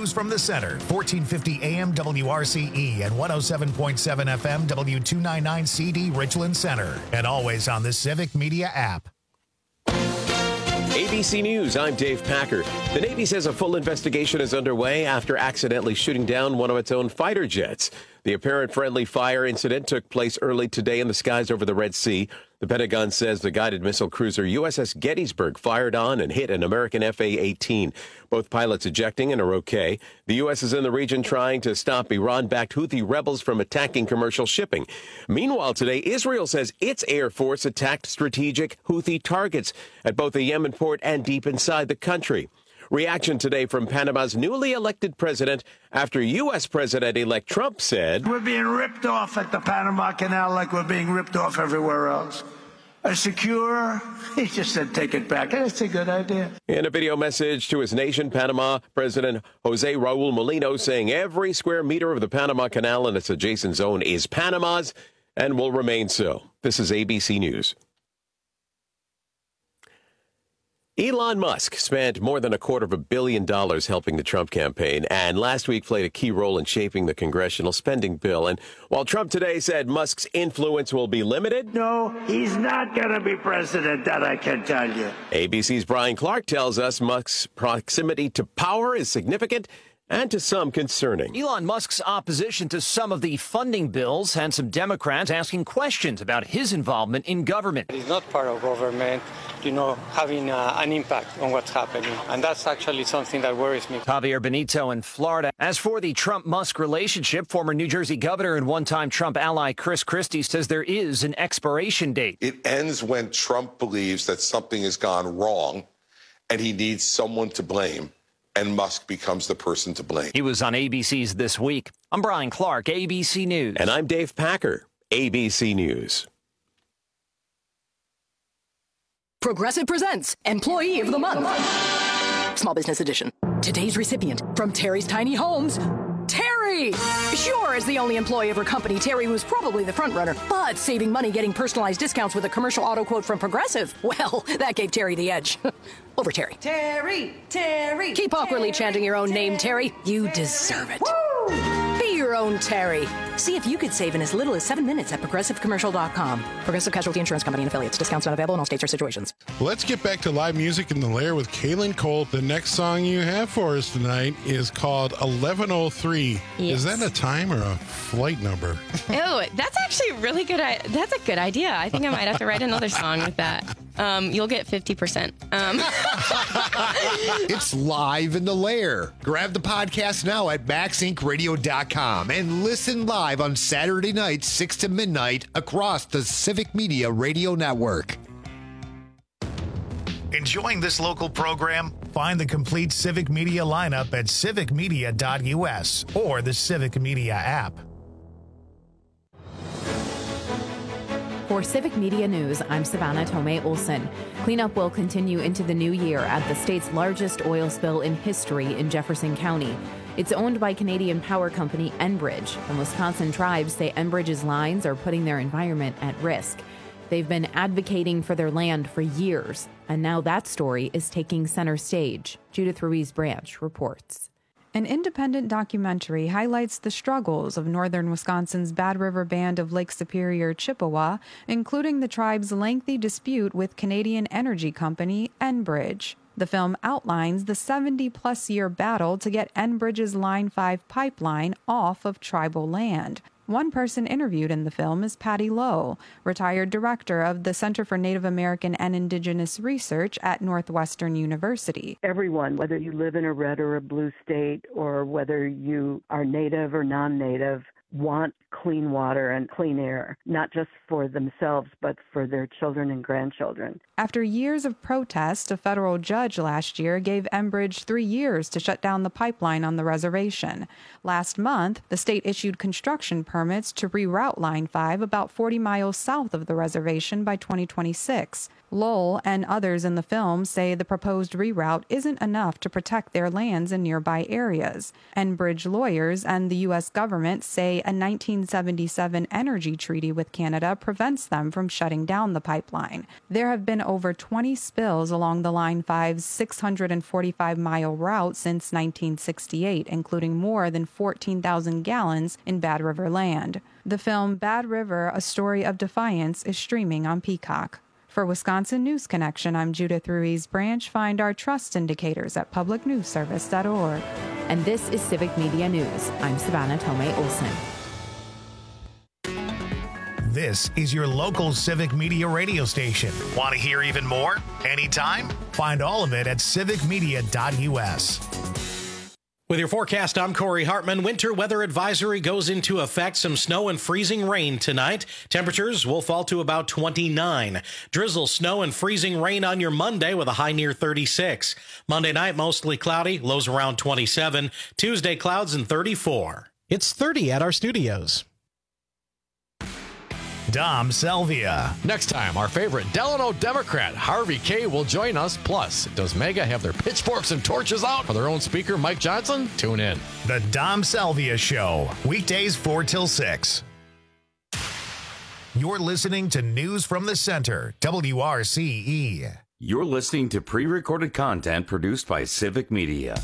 News from the Center, 1450 AM WRCE and 107.7 FM W299 CD Richland Center. And always on the Civic Media app. ABC News, I'm Dave Packer. The Navy says a full investigation is underway after accidentally shooting down one of its own fighter jets. The apparent friendly fire incident took place early today in the skies over the Red Sea. The Pentagon says the guided missile cruiser USS Gettysburg fired on and hit an American FA-18. Both pilots ejecting and are okay. The U.S. is in the region trying to stop Iran-backed Houthi rebels from attacking commercial shipping. Meanwhile, today, Israel says its Air Force attacked strategic Houthi targets at both a Yemen port and deep inside the country. Reaction today from Panama's newly elected president after U.S. President-elect Trump said, "We're being ripped off at the Panama Canal like we're being ripped off everywhere else. A secure," he just said, "take it back." That's a good idea. In a video message to his nation, Panama President Jose Raul Molino saying every square meter of the Panama Canal and its adjacent zone is Panama's and will remain so. This is ABC News. Elon Musk spent more than $250 million helping the Trump campaign, and last week played a key role in shaping the congressional spending bill. And while Trump today said Musk's influence will be limited, No, he's not going to be president, that I can tell you. ABC's Brian Clark tells us Musk's proximity to power is significant and to some concerning. Elon Musk's opposition to some of the funding bills had some Democrats asking questions about his involvement in government. He's not part of government, having an impact on what's happening. And that's actually something that worries me. Javier Benito in Florida. As for the Trump-Musk relationship, former New Jersey governor and one-time Trump ally Chris Christie says there is an expiration date. It ends when Trump believes that something has gone wrong and he needs someone to blame, and Musk becomes the person to blame. He was on ABC's This Week. I'm Brian Clark, ABC News. And I'm Dave Packer, ABC News. Progressive presents Employee of the Month. Small Business Edition. Today's recipient from Terry's Tiny Homes, Terry! Sure, as the only employee of her company, Terry was probably the front runner, but saving money getting personalized discounts with a commercial auto quote from Progressive, well, that gave Terry the edge. Over Terry. Terry, Terry. Keep awkwardly chanting your own name, Terry. You deserve it. Woo! Be your own Terry. See if you could save in as little as 7 minutes at ProgressiveCommercial.com. Progressive Casualty Insurance Company and affiliates. Discounts not available in all states or situations. Let's get back to live music in the Lair with Kaylin Cole. The next song you have for us tonight is called 1103. Yes. Is that a time or a flight number? Oh, that's actually really good. That's a good idea. I think I might have to write another song with that. You'll get 50%. It's live in the Lair. Grab the podcast now at MaxIncRadio.com and listen live on Saturday nights, 6 to midnight, across the Civic Media Radio Network. Enjoying this local program? Find the complete Civic Media lineup at civicmedia.us or the Civic Media app. For Civic Media News, I'm Savannah Tomei Olson. Cleanup will continue into the new year at the state's largest oil spill in history in Jefferson County. It's owned by Canadian power company Enbridge. The Wisconsin tribes say Enbridge's lines are putting their environment at risk. They've been advocating for their land for years, and now that story is taking center stage. Judith Ruiz Branch reports. An independent documentary highlights the struggles of northern Wisconsin's Bad River Band of Lake Superior, Chippewa, including the tribe's lengthy dispute with Canadian energy company Enbridge. The film outlines the 70-plus year battle to get Enbridge's Line 5 pipeline off of tribal land. One person interviewed in the film is Patty Lowe, retired director of the Center for Native American and Indigenous Research at Northwestern University. Everyone, whether you live in a red or a blue state, or whether you are native or non-native, want clean water and clean air, not just for themselves, but for their children and grandchildren. After years of protest, a federal judge last year gave Enbridge 3 years to shut down the pipeline on the reservation. Last month, the state issued construction permits to reroute Line 5 about 40 miles south of the reservation by 2026. Lowell and others in the film say the proposed reroute isn't enough to protect their lands in nearby areas. Enbridge lawyers and the U.S. government say say a 1977 energy treaty with Canada prevents them from shutting down the pipeline. There have been over 20 spills along the Line 5's 645-mile route since 1968, including more than 14,000 gallons in Bad River land. The film Bad River, A Story of Defiance is streaming on Peacock. For Wisconsin News Connection, I'm Judith Ruiz Branch. Find our trust indicators at publicnewsservice.org. And this is Civic Media News. I'm Savannah Tomei Olson. This is your local Civic Media radio station. Want to hear even more? Anytime? Find all of it at civicmedia.us. With your forecast, I'm Corey Hartman. Winter weather advisory goes into effect. Some snow and freezing rain tonight. Temperatures will fall to about 29. Drizzle, snow, and freezing rain on your Monday with a high near 36. Monday night, mostly cloudy, lows around 27. Tuesday, clouds and 34. It's 30 at our studios. Dom Selvia. Next time, our favorite Delano Democrat, Harvey Kaye, will join us. Plus, does MAGA have their pitchforks and torches out for their own speaker, Mike Johnson? Tune in. The Dom Selvia Show, weekdays 4 till 6. You're listening to News from the Center, WRCE. You're listening to pre-recorded content produced by Civic Media.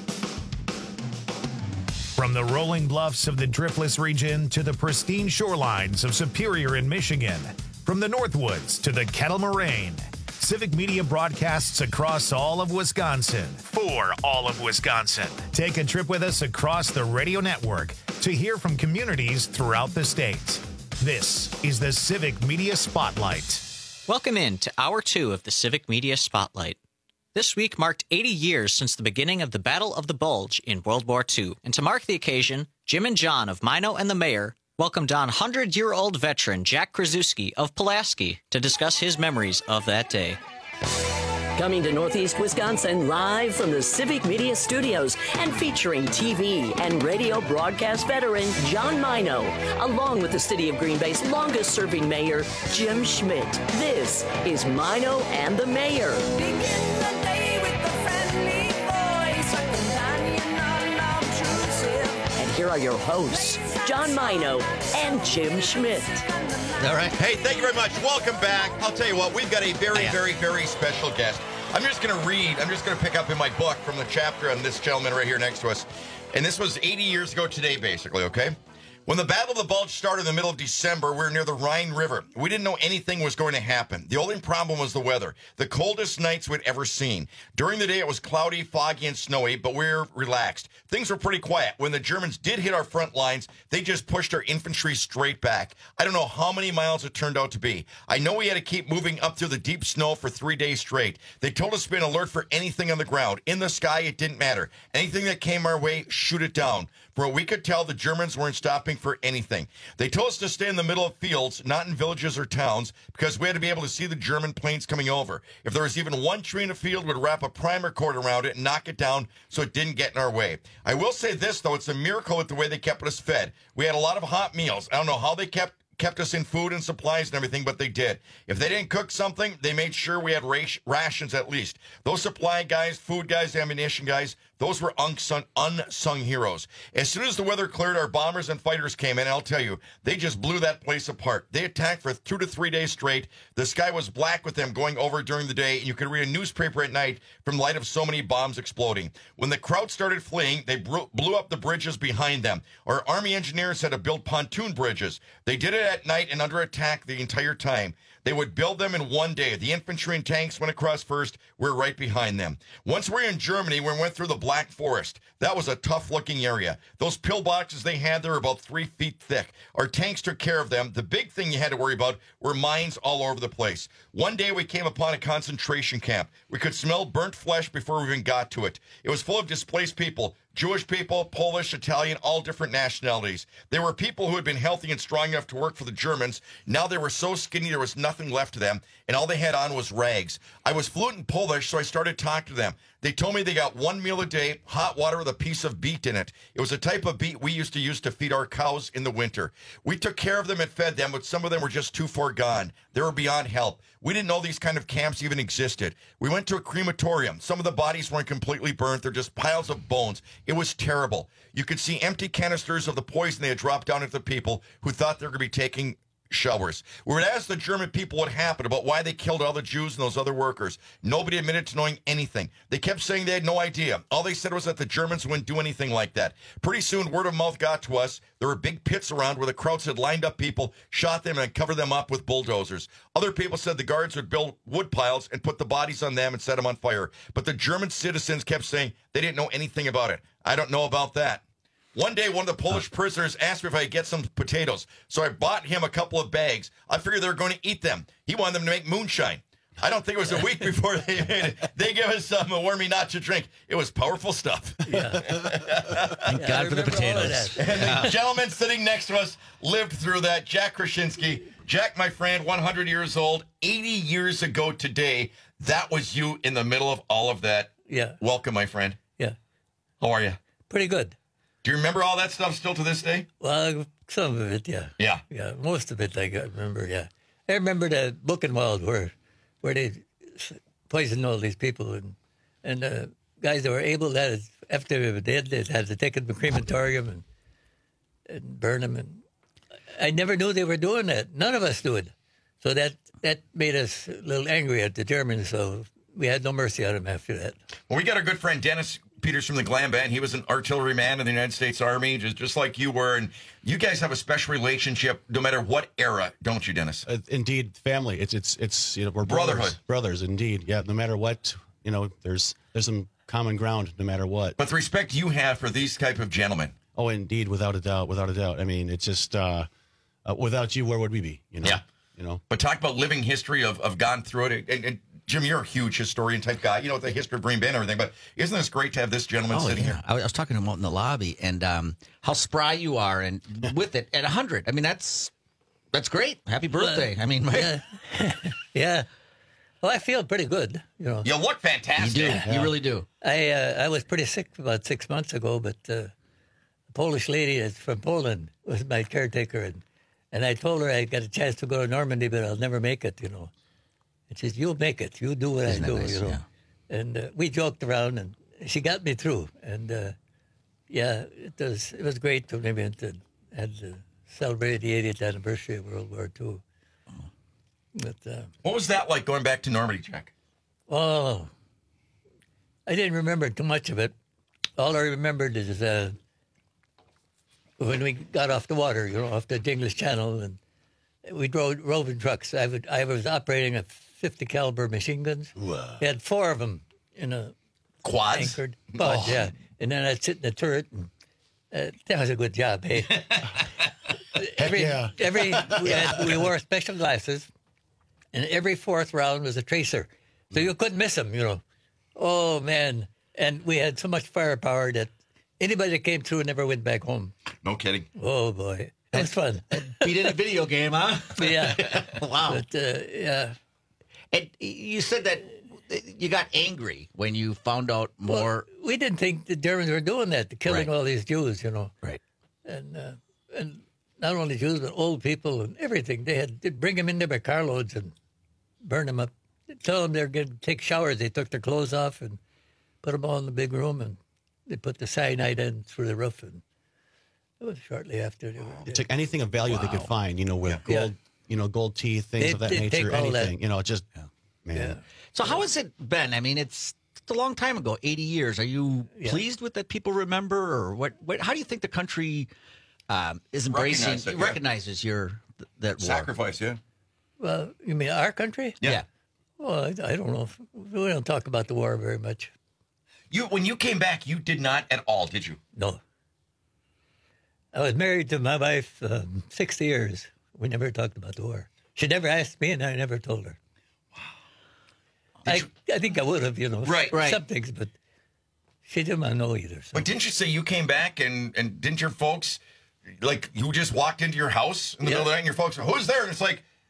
From the rolling bluffs of the Driftless region to the pristine shorelines of Superior in Michigan, from the Northwoods to the Kettle Moraine, Civic Media broadcasts across all of Wisconsin for all of Wisconsin. Take a trip with us across the radio network to hear from communities throughout the state. This is the Civic Media Spotlight. Welcome in to Hour 2 of the Civic Media Spotlight. This week marked 80 years since the beginning of the Battle of the Bulge in World War II. And to mark the occasion, Jim and John of Mino and the Mayor welcomed on 100-year-old veteran Jack Krasuski of Pulaski to discuss his memories of that day. Coming to Northeast Wisconsin live from the Civic Media Studios and featuring TV and radio broadcast veteran John Mino, along with the City of Green Bay's longest-serving mayor, Jim Schmidt. This is Mino and the Mayor. And here are your hosts, John Mino and Jim Schmidt. All right. Hey, thank you very much. Welcome back. I'll tell you what, we've got a very special guest. I'm just going to pick up in my book from the chapter on this gentleman right here next to us. And this was 80 years ago today, basically, okay? When the Battle of the Bulge started in the middle of December, we were near the Rhine River. We didn't know anything was going to happen. The only problem was the weather. The coldest nights we'd ever seen. During the day, it was cloudy, foggy, and snowy, but we were relaxed. Things were pretty quiet. When the Germans did hit our front lines, they just pushed our infantry straight back. I don't know how many miles it turned out to be. I know we had to keep moving up through the deep snow for 3 days straight. They told us to be on alert for anything on the ground. In the sky, it didn't matter. Anything that came our way, shoot it down. For what we could tell, the Germans weren't stopping for anything. They told us to stay in the middle of fields, not in villages or towns, because we had to be able to see the German planes coming over. If there was even one tree in a field, we'd wrap a primer cord around it and knock it down so it didn't get in our way. I will say this, though, it's a miracle with the way they kept us fed. We had a lot of hot meals. I don't know how they kept us in food and supplies and everything, but they did. If they didn't cook something, they made sure we had rations at least. Those supply guys, food guys, ammunition guys, those were unsung heroes. As soon as the weather cleared, our bombers and fighters came in, and I'll tell you, they just blew that place apart. They attacked for 2 to 3 days straight. The sky was black with them going over during the day, and you could read a newspaper at night from the light of so many bombs exploding. When the crowd started fleeing, they blew up the bridges behind them. Our Army engineers had to build pontoon bridges. They did it at night and under attack the entire time. They would build them in one day. The infantry and tanks went across first. We're right behind them. Once we were in Germany, we went through the Black Forest. That was a tough-looking area. Those pillboxes they had there were about 3 feet thick. Our tanks took care of them. The big thing you had to worry about were mines all over the place. One day we came upon a concentration camp. We could smell burnt flesh before we even got to it. It was full of displaced people. Jewish people, Polish, Italian, all different nationalities. They were people who had been healthy and strong enough to work for the Germans. Now they were so skinny there was nothing left of them, and all they had on was rags. I was fluent in Polish, so I started talking to them. They told me they got one meal a day, hot water with a piece of beet in it. It was a type of beet we used to use to feed our cows in the winter. We took care of them and fed them, but some of them were just too far gone. They were beyond help. We didn't know these kind of camps even existed. We went to a crematorium. Some of the bodies weren't completely burnt. They're just piles of bones. It was terrible. You could see empty canisters of the poison they had dropped down into the people who thought they were going to be taking showers. We would ask the German people what happened, about why they killed all the Jews and those other workers. Nobody admitted to knowing anything. They kept saying they had no idea. All they said was that the Germans wouldn't do anything like that. Pretty soon, word of mouth got to us. There were big pits around where the Krauts had lined up people, shot them, and covered them up with bulldozers. Other people said the guards would build wood piles and put the bodies on them and set them on fire. But the German citizens kept saying they didn't know anything about it. I don't know about that. One day, one of the Polish prisoners asked me if I could get some potatoes, so I bought him a couple of bags. I figured they were going to eat them. He wanted them to make moonshine. I don't think it was a week before they made it. They gave us some warmy not to drink. It was powerful stuff. Yeah. Thank God for the potatoes. And the gentleman sitting next to us lived through that, Jack Krasinski. Jack, my friend, 100 years old, 80 years ago today. That was you in the middle of all of that. Yeah. Welcome, my friend. Yeah. How are you? Pretty good. Do you remember all that stuff still to this day? Well, some of it, yeah. Yeah. Yeah, most of it I remember, yeah. I remember the Buchenwald where they poisoned all these people and guys that were able, that after they were dead, they had to take them to the crematorium and burn them. And I never knew they were doing that. None of us knew it. So that made us a little angry at the Germans, so we had no mercy on them after that. Well, we got our good friend Dennis Peters from the Glam Band. He was an artilleryman in the United States Army, just like you were. And you guys have a special relationship no matter what era, don't you, Dennis? Indeed, family. It's we're brotherhood. Indeed. Yeah, no matter what, there's some common ground no matter what. But the respect you have for these type of gentlemen. Oh, indeed, without a doubt. I mean, it's just without you, where would we be? Yeah. But talk about living history of gone through it. And Jim, you're a huge historian type guy, the history of Green Bay and everything, but isn't this great to have this gentleman sitting here? I was talking to him out in the lobby, and how spry you are, and with it at 100. I mean, that's great. Happy birthday. I mean, yeah. Yeah. Well, I feel pretty good, You look fantastic. You do. Yeah. You really do. I was pretty sick about 6 months ago, but a Polish lady from Poland was my caretaker, and I told her I got a chance to go to Normandy, but I'll never make it, And she said, "You'll make it. You do what I do, nice? Yeah. And we joked around, and she got me through. And it was great to maybe had to celebrate the 80th anniversary of World War II. But what was that like going back to Normandy, Jack? Oh, I didn't remember too much of it. All I remembered is when we got off the water, off the English Channel, and we drove roving trucks. I was operating a 50 caliber machine guns. Wow. We had 4 of them in a quads. Anchored quads, yeah. And then I'd sit in the turret, and that was a good job, hey. We wore special glasses, and every 4th round was a tracer, so you couldn't miss them. Oh man! And we had so much firepower that anybody that came through never went back home. No kidding. Oh boy, it was fun. Beat in a video game, huh? Yeah. Wow. But yeah. And you said that you got angry when you found out more. Well, we didn't think the Germans were doing that, killing all these Jews, Right. And not only Jews, but old people and everything. They'd bring them in there by carloads and burn them up. They'd tell them they're going to take showers. They took their clothes off and put them all in the big room, and they put the cyanide in through the roof. And it was shortly after. They took anything of value they could find, with gold. Gold teeth, things of that nature, anything, man. Yeah. So how has it been? I mean, it's a long time ago, 80 years. Are you pleased with that people remember, or what how do you think the country is embracing, recognizes that sacrifice, war? Well, you mean our country? Yeah. Well, I don't know. We don't talk about the war very much. When you came back, you did not at all, did you? No. I was married to my wife 60 years. We never talked about the war. She never asked me, and I never told her. Wow. I think I would have, right. Some things, but she didn't want to know either. So. But didn't you say you came back, and didn't your folks, you just walked into your house in the middle of the night, and your folks, who's there? And it's like,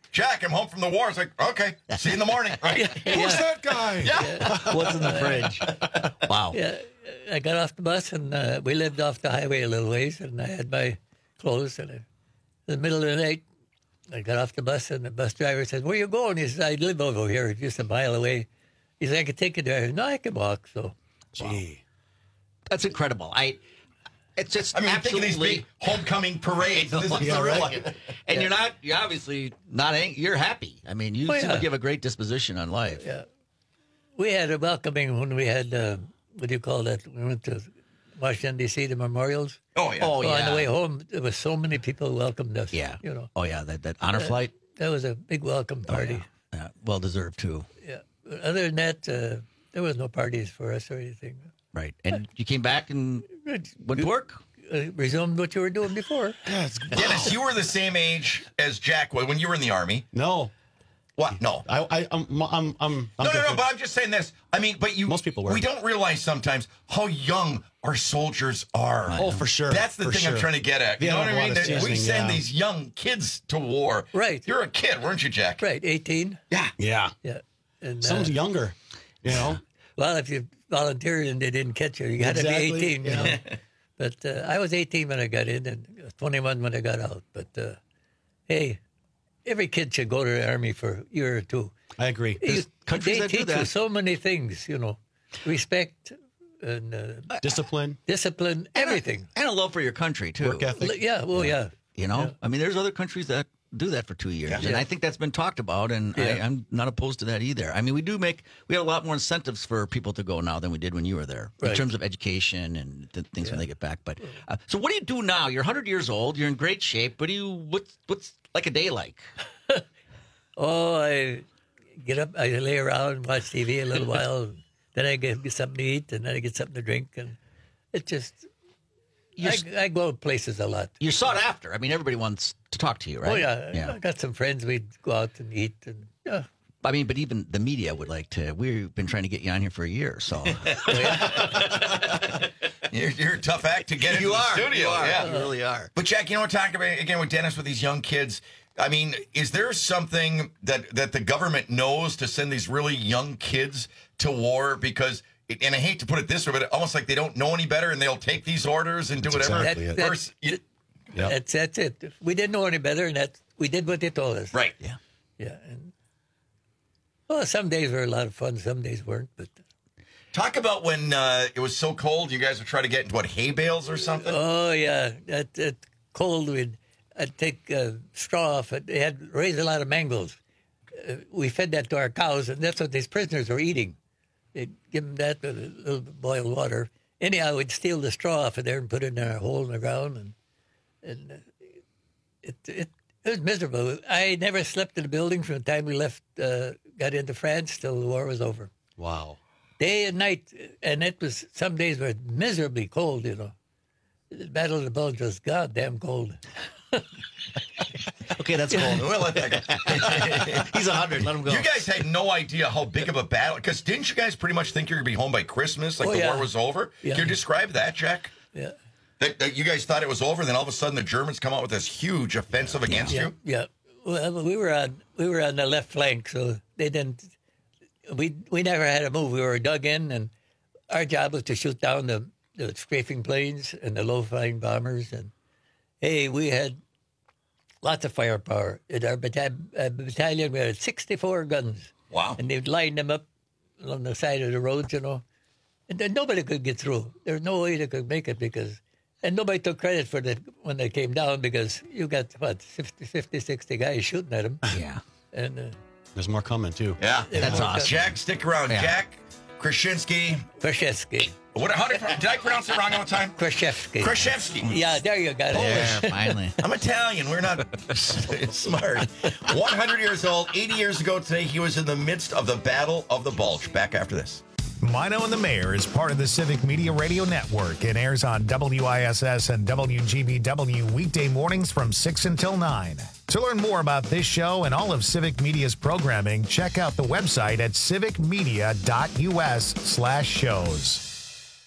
Jack, I'm home from the war. It's like, okay, see you in the morning. Right? Who's that guy? Yeah. What's in the fridge? Wow. Yeah, I got off the bus, and we lived off the highway a little ways, and I had my clothes, and in the middle of the night, I got off the bus, and the bus driver said, "Where you going?" He said, "I live over here, just a mile away." He said, "I could take you there." No, I can walk. So, gee, that's incredible. It's just. I mean, think of these big homecoming parades. This is the real life. And you're obviously not. You're happy. I mean, you seem like you have a great disposition on life. Yeah, we had a welcoming when we had what do you call that? We went to Washington D.C. the memorials. Oh yeah. Oh yeah. On the way home, there was so many people who welcomed us. Yeah. You know. Oh yeah. That honor flight. That was a big welcome party. Yeah. Well deserved too. Yeah. But other than that, there was no parties for us or anything. Right. And you came back and went to work. Resumed what you were doing before. Dennis, you were the same age as Jack was when you were in the Army. No. What? No. I'm No, but I'm just saying this. I mean, but most people were. We don't realize sometimes how young our soldiers are. Oh, for sure. That's the thing I'm trying to get at. You know what I mean? We send these young kids to war. Right. You're a kid, weren't you, Jack? Right, 18. Yeah. Yeah. Yeah. And, Some's younger, you know? Well, if you volunteered and they didn't catch you, you had to be 18, you know? But I was 18 when I got in and 21 when I got out. But, hey, every kid should go to the Army for a year or two. I agree. Countries they that do teach that. you so many things, you know, respect and discipline, everything. And a love for your country, too. Work ethic. Yeah, well, yeah. You know? Yeah. I mean, there's other countries that do that for 2 years. Yeah. And I think that's been talked about, and I'm not opposed to that either. I mean, we have a lot more incentives for people to go now than we did when you were there in terms of education and things when they get back. But so what do you do now? You're 100 years old. You're in great shape. What's like a day like? Oh, I get up, I lay around and watch TV a little while. Then I get something to eat, and then I get something to drink. And it just... I go places a lot. You're sought after. I mean, everybody wants to talk to you, right? Oh, yeah. I got some friends. We'd go out and eat. And yeah. I mean, but even the media would like to. We've been trying to get you on here for a year, so. You're a tough act to get into the studio. You are. Yeah. You really are. But, Jack, you know what, talking about, again, with Dennis, with these young kids, I mean, is there something that the government knows to send these really young kids to war? Because... And I hate to put it this way, but almost like they don't know any better, and they'll take these orders and do whatever. That's it. We didn't know any better, and we did what they told us. Right. Yeah. Yeah. And, well, some days were a lot of fun, some days weren't. But talk about when it was so cold, you guys would try to get into hay bales or something. Oh yeah, that cold. I'd take straw off it. They had raised a lot of mangles. We fed that to our cows, and that's what these prisoners were eating. They'd give them that with a little boiled water. Anyhow, we'd steal the straw off of there and put it in a hole in the ground, and it was miserable. I never slept in the building from the time we left, got into France till the war was over. Wow. Day and night, and it was some days were miserably cold. You know, the Battle of the Bulge was goddamn cold. Okay, that's cold. We'll let that go. He's 100. Let him go. You guys had no idea how big of a battle, because didn't you guys pretty much think you were going to be home by Christmas, like the war was over? Yeah. Can you describe that, Jack? Yeah. That you guys thought it was over, then all of a sudden the Germans come out with this huge offensive against you? Yeah. Well, we were on the left flank, so they didn't. We never had to move. We were dug in, and our job was to shoot down the strafing planes and the low-flying bombers. And hey, we had lots of firepower. In our battalion, we had 64 guns. Wow! And they'd line them up along the side of the roads, you know, and then nobody could get through. There's no way they could make it and nobody took credit for that when they came down, because you got, 50, 60 guys shooting at them. Yeah. And there's more coming, too. Yeah. That's awesome. Jack, stick around. Yeah. Jack Kraszewski. How did I pronounce it wrong all the time? Kraszewski. Yeah, there you got it. Yeah, finally. I'm Italian. We're not smart. 100 years old, 80 years ago today, he was in the midst of the Battle of the Bulge. Back after this. Mino and the Mayor is part of the Civic Media Radio Network and airs on WISS and WGBW weekday mornings from 6 until 9. To learn more about this show and all of Civic Media's programming, check out the website at civicmedia.us/shows.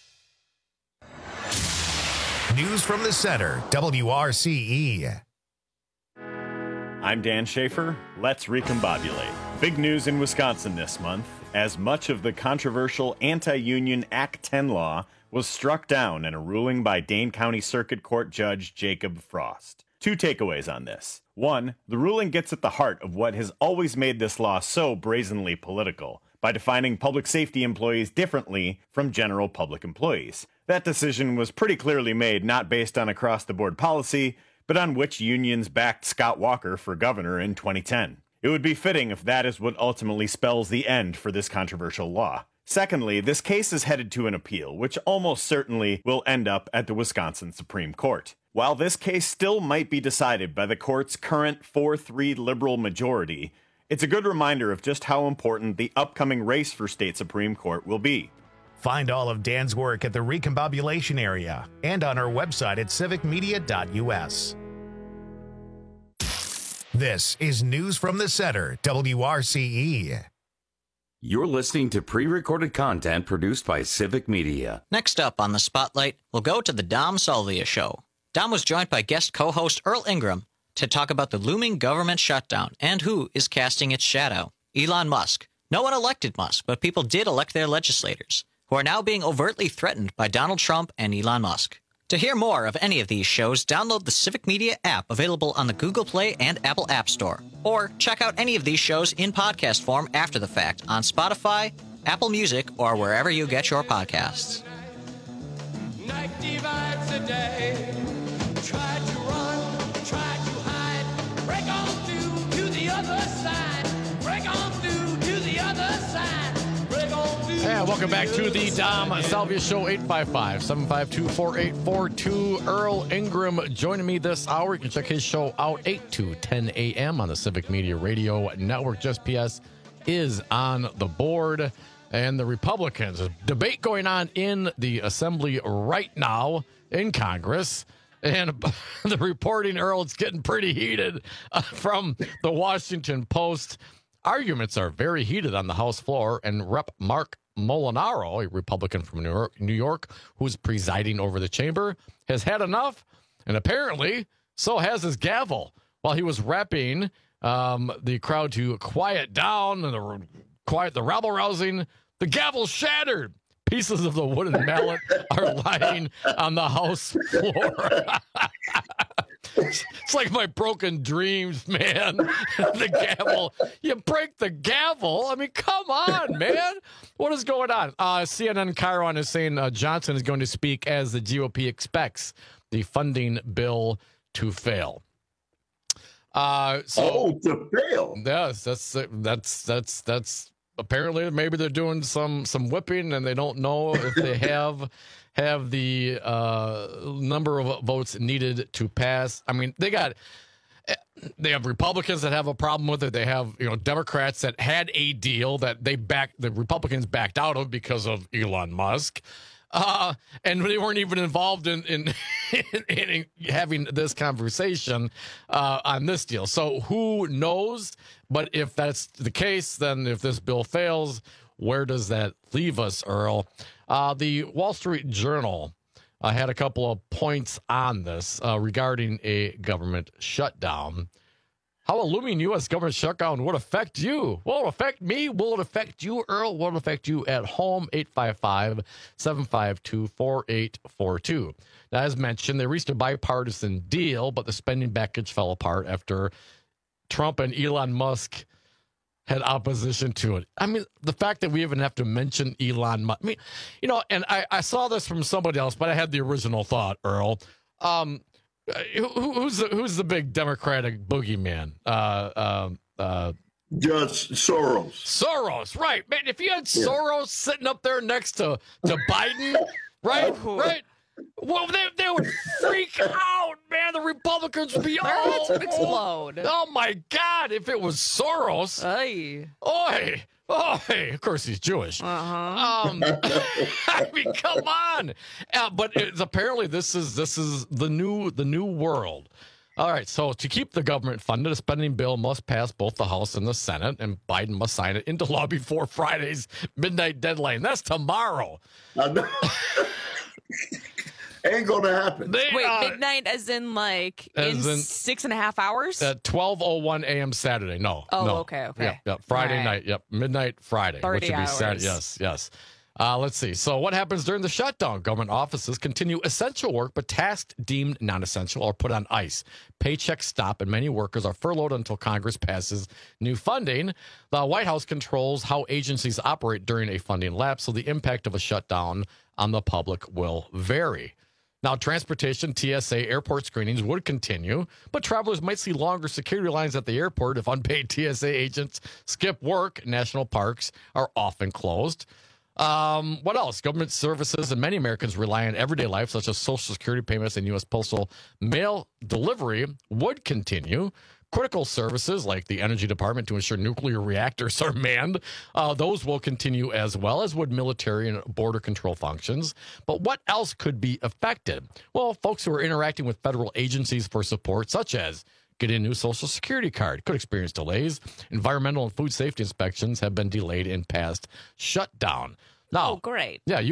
News from the Center, WRCE. I'm Dan Schaefer. Let's recombobulate. Big news in Wisconsin this month, as much of the controversial anti-union Act 10 law was struck down in a ruling by Dane County Circuit Court Judge Jacob Frost. 2 takeaways on this. 1, the ruling gets at the heart of what has always made this law so brazenly political, by defining public safety employees differently from general public employees. That decision was pretty clearly made not based on across-the-board policy, but on which unions backed Scott Walker for governor in 2010. It would be fitting if that is what ultimately spells the end for this controversial law. Secondly, this case is headed to an appeal, which almost certainly will end up at the Wisconsin Supreme Court. While this case still might be decided by the court's current 4-3 liberal majority, it's a good reminder of just how important the upcoming race for state Supreme Court will be. Find all of Dan's work at the Recombobulation area and on our website at civicmedia.us. This is News from the Center, WRCE. You're listening to pre-recorded content produced by Civic Media. Next up on the Spotlight, we'll go to the Dom Salvia Show. Dom was joined by guest co-host Earl Ingram to talk about the looming government shutdown and who is casting its shadow. Elon Musk. No one elected Musk, but people did elect their legislators, who are now being overtly threatened by Donald Trump and Elon Musk. To hear more of any of these shows, download the Civic Media app available on the Google Play and Apple App Store. Or check out any of these shows in podcast form after the fact on Spotify, Apple Music, or wherever you get your podcasts. 90 vibes a day. Try to run, try to hide. Break on through to the other side. Break on through to the other side. Break on through. And welcome back to the Dom Salvia Show, 855-752-4842. Earl Ingram joining me this hour. You can check his show out 8 to 10 a.m. on the Civic Media Radio Network. Just PS is on the board. And the Republicans, a debate going on in the Assembly right now in Congress. And the reporting, Earl, it's getting pretty heated from the Washington Post. Arguments are very heated on the House floor, and Rep. Mark Molinaro, a Republican from New York, who's presiding over the chamber, has had enough, and apparently so has his gavel. While he was repping the crowd to quiet down and quiet the rabble-rousing, the gavel shattered. Pieces of the wooden mallet are lying on the House floor. It's like my broken dreams, man. The gavel. You break the gavel. I mean, come on, man. What is going on? CNN Chiron is saying Johnson is going to speak as the GOP expects the funding bill to fail. To fail. Yes, that's apparently maybe they're doing some whipping and they don't know if they have the number of votes needed to pass. I mean, they have Republicans that have a problem with it. They have, Democrats that had a deal that the Republicans backed out of because of Elon Musk. And they weren't even involved in having this conversation on this deal. So who knows? But if that's the case, then if this bill fails, where does that leave us, Earl? The Wall Street Journal had a couple of points on this regarding a government shutdown. How a looming U.S. government shutdown would affect you. Will it affect me? Will it affect you, Earl? Will it affect you at home? 855-752-4842. Now, as mentioned, they reached a bipartisan deal, but the spending package fell apart after Trump and Elon Musk had opposition to it. I mean, the fact that we even have to mention Elon Musk. I mean, and I saw this from somebody else, but I had the original thought, Earl. Who's the big Democratic boogeyman? Just Soros. Soros, right, man. If you had Soros sitting up there next to Biden, right. Well, they would freak out, man. The Republicans would be all explode. Oh my God! If it was Soros, Oi. Of course he's Jewish. I mean, come on. But apparently this is the new world. All right, so to keep the government funded, a spending bill must pass both the House and the Senate, and Biden must sign it into law before Friday's midnight deadline. That's tomorrow. Ain't gonna happen. Wait, midnight as in like in 6.5 hours? At 12:01 a.m. Saturday. No. Oh, no. okay. Yep. Friday Right. night. Yep. Midnight Friday. 30 which would be Saturday. hours. Yes. Let's see. So what happens during the shutdown? Government offices continue essential work, but tasks deemed non-essential are put on ice. Paychecks stop, and many workers are furloughed until Congress passes new funding. The White House controls how agencies operate during a funding lapse, so the impact of a shutdown on the public will vary. Now, transportation, TSA, airport screenings would continue, but travelers might see longer security lines at the airport if unpaid TSA agents skip work. National parks are often closed. What else? Government services and many Americans rely on everyday life, such as Social Security payments and U.S. postal mail delivery, would continue. Critical services like the Energy Department to ensure nuclear reactors are manned, those will continue as well, as would military and border control functions. But what else could be affected? Well, folks who are interacting with federal agencies for support, such as getting a new Social Security card, could experience delays. Environmental and food safety inspections have been delayed in past shutdown. Now, great. Yeah,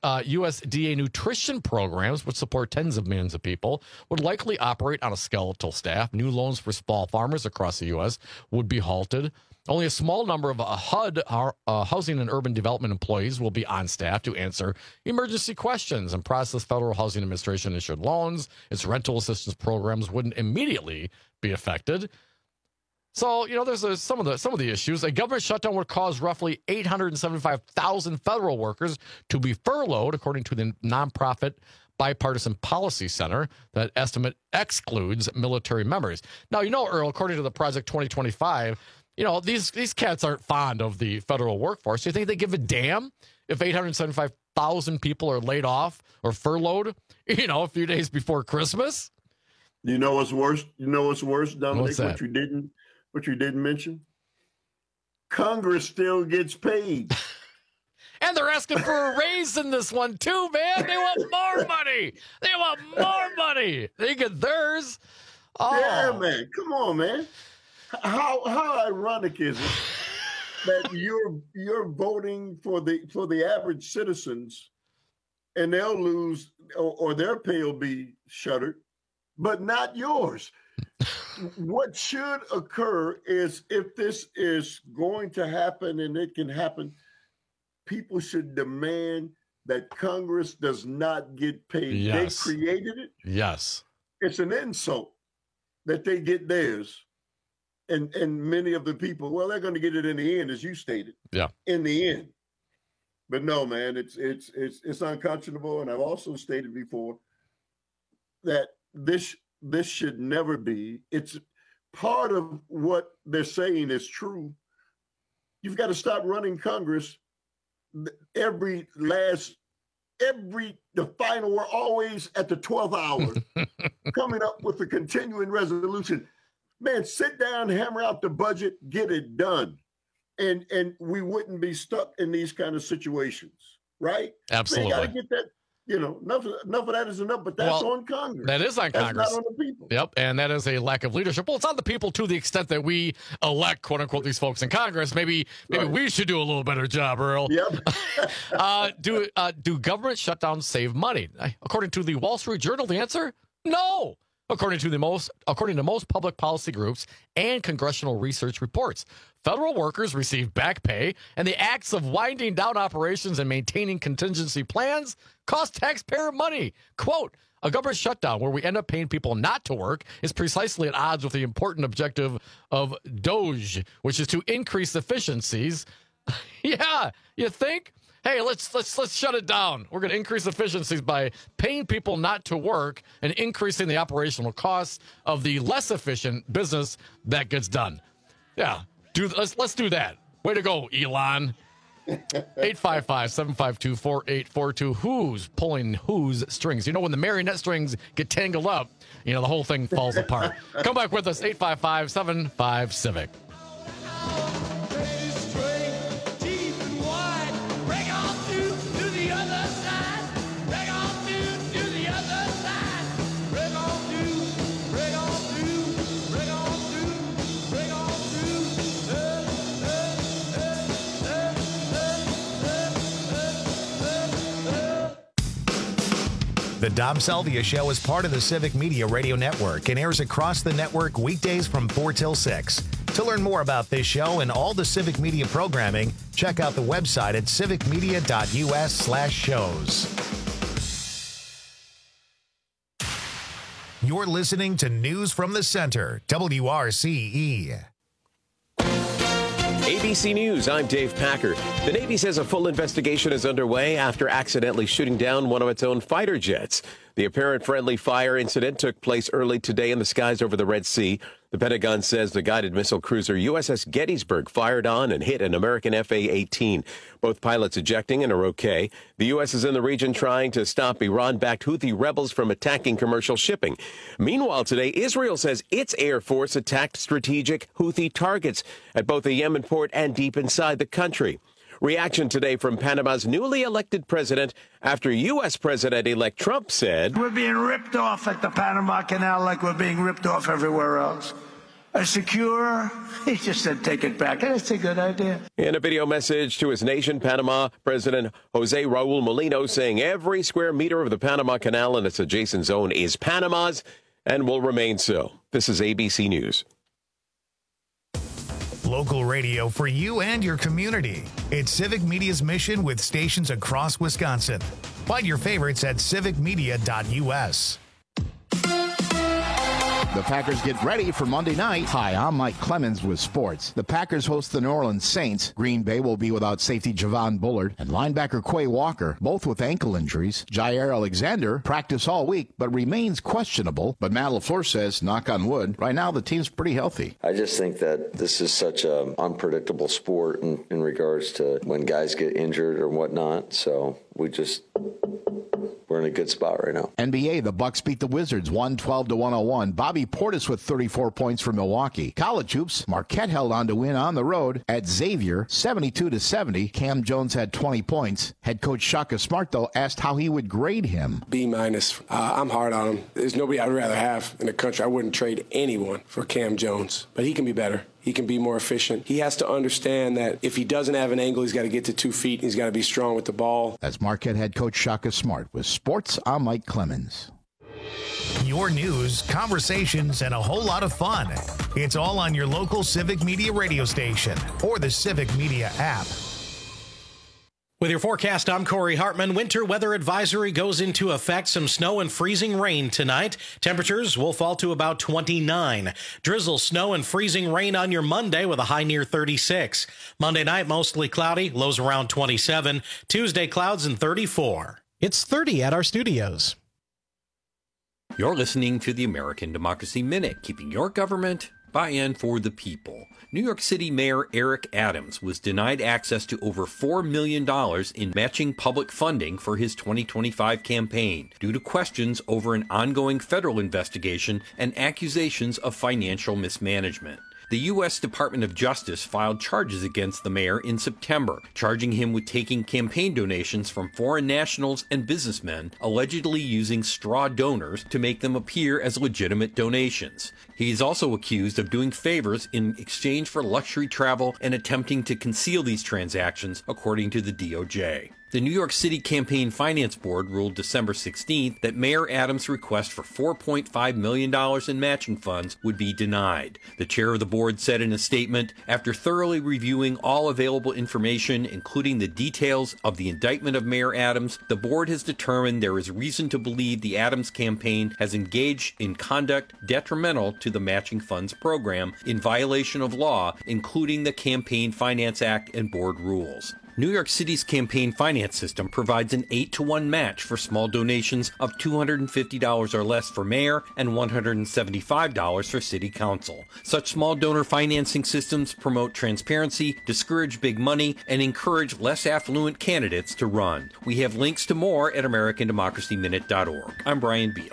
USDA nutrition programs, which support tens of millions of people, would likely operate on a skeletal staff. New loans for small farmers across the U.S. would be halted. Only a small number of HUD, Housing and Urban Development employees, will be on staff to answer emergency questions and process Federal Housing Administration issued loans. Its rental assistance programs wouldn't immediately be affected. So, there's some of the issues. A government shutdown would cause roughly 875,000 federal workers to be furloughed, according to the nonprofit Bipartisan Policy Center. That estimate excludes military members. Now, Earl, according to the Project 2025, these cats aren't fond of the federal workforce. Do you think they give a damn if 875,000 people are laid off or furloughed, a few days before Christmas? You know what's worse? Dominic? What's that? What you didn't mention? Congress still gets paid. And they're asking for a raise in this one, too, man. They want more money. They get theirs. Oh. Yeah, man. Come on, man. How ironic is it that you're voting for the average citizens and they'll lose or their pay will be shuttered, but not yours? What should occur is, if this is going to happen, and it can happen, people should demand that Congress does not get paid. Yes. They created it. Yes. It's an insult that they get theirs. And many of the people, well, they're going to get it in the end, as you stated. Yeah. In the end. But no, man, it's unconscionable. And I've also stated before that this should never be. It's part of what they're saying is true. You've got to stop running Congress the final, we're always at the 12th hour coming up with a continuing resolution. Man, sit down, hammer out the budget, get it done. And we wouldn't be stuck in these kind of situations, right? Absolutely. Man, you got to get that. Enough of that is enough, but that's on Congress. That is on Congress. That's not on the people. Yep, and that is a lack of leadership. Well, it's on the people to the extent that we elect, quote unquote, these folks in Congress. Maybe we should do a little better job, Earl. Yep. Do government shutdowns save money? According to the Wall Street Journal, the answer: no. According to most public policy groups and congressional research reports, federal workers receive back pay, and the acts of winding down operations and maintaining contingency plans cost taxpayer money. Quote, a government shutdown where we end up paying people not to work is precisely at odds with the important objective of DOGE, which is to increase efficiencies. Yeah, you think? Hey, let's shut it down. We're going to increase efficiencies by paying people not to work and increasing the operational costs of the less efficient business that gets done. Yeah, let's do that. Way to go, Elon. 855-752-4842. Who's pulling whose strings? When the marionette strings get tangled up, the whole thing falls apart. Come back with us, 855-75-CIVIC. The Dom Salvia Show is part of the Civic Media Radio Network and airs across the network weekdays from 4 till 6. To learn more about this show and all the Civic Media programming, check out the website at civicmedia.us/shows. You're listening to News from the Center, WRCE. ABC News, I'm Dave Packer. The Navy says a full investigation is underway after accidentally shooting down one of its own fighter jets. The apparent friendly fire incident took place early today in the skies over the Red Sea. The Pentagon says the guided missile cruiser USS Gettysburg fired on and hit an American FA-18. Both pilots ejecting and are okay. The U.S. is in the region trying to stop Iran-backed Houthi rebels from attacking commercial shipping. Meanwhile, today, Israel says its Air Force attacked strategic Houthi targets at both a Yemen port and deep inside the country. Reaction today from Panama's newly elected president after U.S. President-elect Trump said, "We're being ripped off at the Panama Canal like we're being ripped off everywhere else. A secure," he just said, "take it back." That's a good idea. In a video message to his nation, Panama President Jose Raul Molino saying every square meter of the Panama Canal and its adjacent zone is Panama's and will remain so. This is ABC News. Local radio for you and your community. It's Civic Media's mission with stations across Wisconsin. Find your favorites at civicmedia.us. The Packers get ready for Monday night. Hi, I'm Mike Clemens with sports. The Packers host the New Orleans Saints. Green Bay will be without safety Javon Bullard and linebacker Quay Walker, both with ankle injuries. Jair Alexander practiced all week but remains questionable. But Matt LaFleur says, knock on wood, right now the team's pretty healthy. I just think that this is such an unpredictable sport in regards to when guys get injured or whatnot. So we're in a good spot right now. NBA, the Bucks beat the Wizards 112-101. Bobby Portis with 34 points for Milwaukee. College hoops, Marquette held on to win on the road at Xavier 72-70. Cam Jones had 20 points. Head coach Shaka Smart, though, asked how he would grade him. B-. I'm hard on him. There's nobody I'd rather have in the country. I wouldn't trade anyone for Cam Jones, but he can be better. He can be more efficient. He has to understand that if he doesn't have an angle, he's got to get to 2 feet. He's got to be strong with the ball. That's Marquette head coach Shaka Smart. With sports, I'm Mike Clemens. Your news, conversations, and a whole lot of fun. It's all on your local Civic Media radio station or the Civic Media app. With your forecast, I'm Corey Hartman. Winter weather advisory goes into effect. Some snow and freezing rain tonight. Temperatures will fall to about 29. Drizzle, snow, and freezing rain on your Monday with a high near 36. Monday night, mostly cloudy, lows around 27. Tuesday, clouds and 34. It's 30 at our studios. You're listening to the American Democracy Minute, keeping your government by and for the people. New York City Mayor Eric Adams was denied access to over $4 million in matching public funding for his 2025 campaign due to questions over an ongoing federal investigation and accusations of financial mismanagement. The U.S. Department of Justice filed charges against the mayor in September, charging him with taking campaign donations from foreign nationals and businessmen, allegedly using straw donors to make them appear as legitimate donations. He is also accused of doing favors in exchange for luxury travel and attempting to conceal these transactions, according to the DOJ. The New York City Campaign Finance Board ruled December 16th that Mayor Adams' request for $4.5 million in matching funds would be denied. The chair of the board said in a statement, after thoroughly reviewing all available information, including the details of the indictment of Mayor Adams, the board has determined there is reason to believe the Adams campaign has engaged in conduct detrimental to the matching funds program in violation of law, including the Campaign Finance Act and board rules. New York City's campaign finance system provides an 8-to-1 match for small donations of $250 or less for mayor and $175 for city council. Such small donor financing systems promote transparency, discourage big money, and encourage less affluent candidates to run. We have links to more at AmericanDemocracyMinute.org. I'm Brian Beal.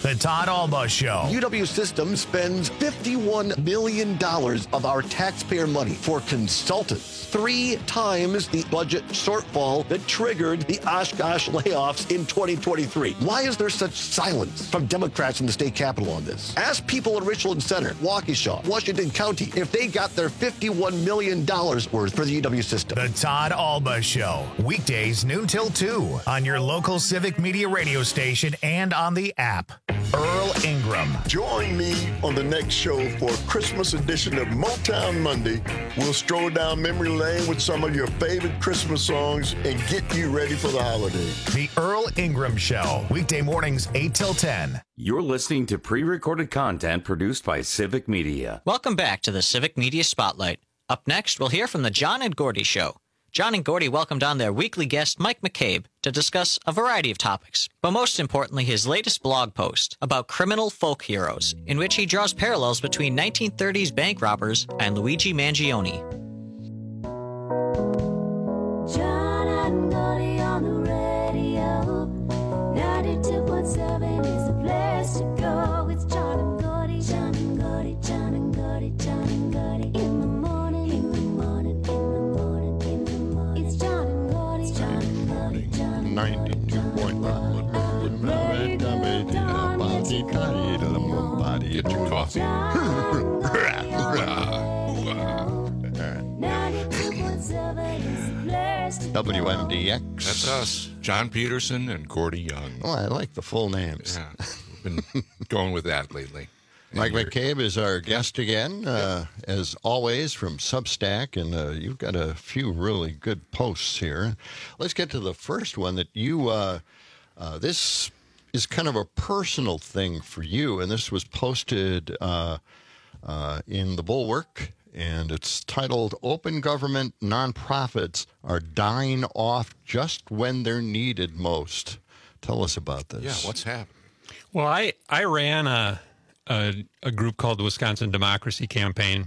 The Todd Alba Show. UW System spends $51 million of our taxpayer money for consultants, 3 times the budget shortfall that triggered the Oshkosh layoffs in 2023. Why is there such silence from Democrats in the state capitol on this? Ask people in Richland Center, Waukesha, Washington County if they got their $51 million worth for the UW System. The Todd Alba Show. Weekdays noon till 2 on your local Civic Media radio station and on the app. Earl Ingram. Join me on the next show for a Christmas edition of Motown Monday. We'll stroll down memory lane with some of your favorite Christmas songs and get you ready for the holiday. The Earl Ingram Show. Weekday mornings 8 till 10. You're listening to pre-recorded content produced by Civic Media. Welcome back to the Civic Media Spotlight. Up next, we'll hear from the John and Gordy Show. John and Gordy welcomed on their weekly guest, Mike McCabe, to discuss a variety of topics, but most importantly, his latest blog post about criminal folk heroes, in which he draws parallels between 1930s bank robbers and Luigi Mangione. John and Gordy on the radio. 92.7 is the place to go. It's John and Gordy, John and Gordy, John and Gordy, John and Gordy. In the morning, in the morning, in the morning, in the morning. It's John and Gordy, John and Gordy, John and Gordy. 92.1. Get your coffee. WMDX. That's us. John Peterson and Gordy Young. Oh, I like the full names. Yeah, we've been going with that lately. Mike McCabe is our guest again, as always, from Substack, and you've got a few really good posts here. Let's get to the first one that you, this is kind of a personal thing for you, and this was posted in the Bulwark, and it's titled, Open Government Nonprofits Are Dying Off Just When They're Needed Most. Tell us about this. Yeah, what's happening? Well, I ran a group called the Wisconsin Democracy Campaign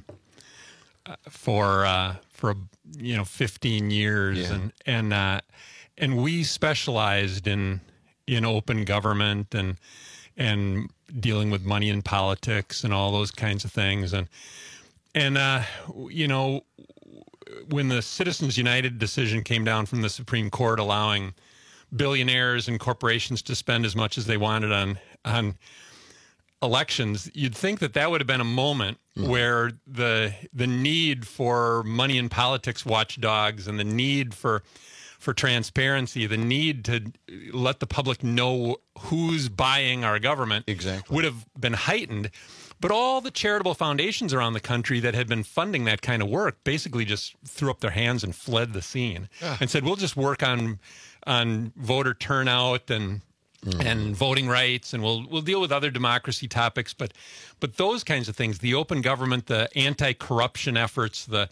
for 15 years, yeah. and we specialized in open government and dealing with money in politics and all those kinds of things, and when the Citizens United decision came down from the Supreme Court allowing billionaires and corporations to spend as much as they wanted on elections, you'd think that would have been a moment where the need for money in politics watchdogs and the need for transparency, the need to let the public know who's buying our government would have been heightened. But all the charitable foundations around the country that had been funding that kind of work basically just threw up their hands and fled the scene and said, we'll just work on voter turnout and voting rights, and we'll deal with other democracy topics, but those kinds of things, the open government, the anti-corruption efforts, the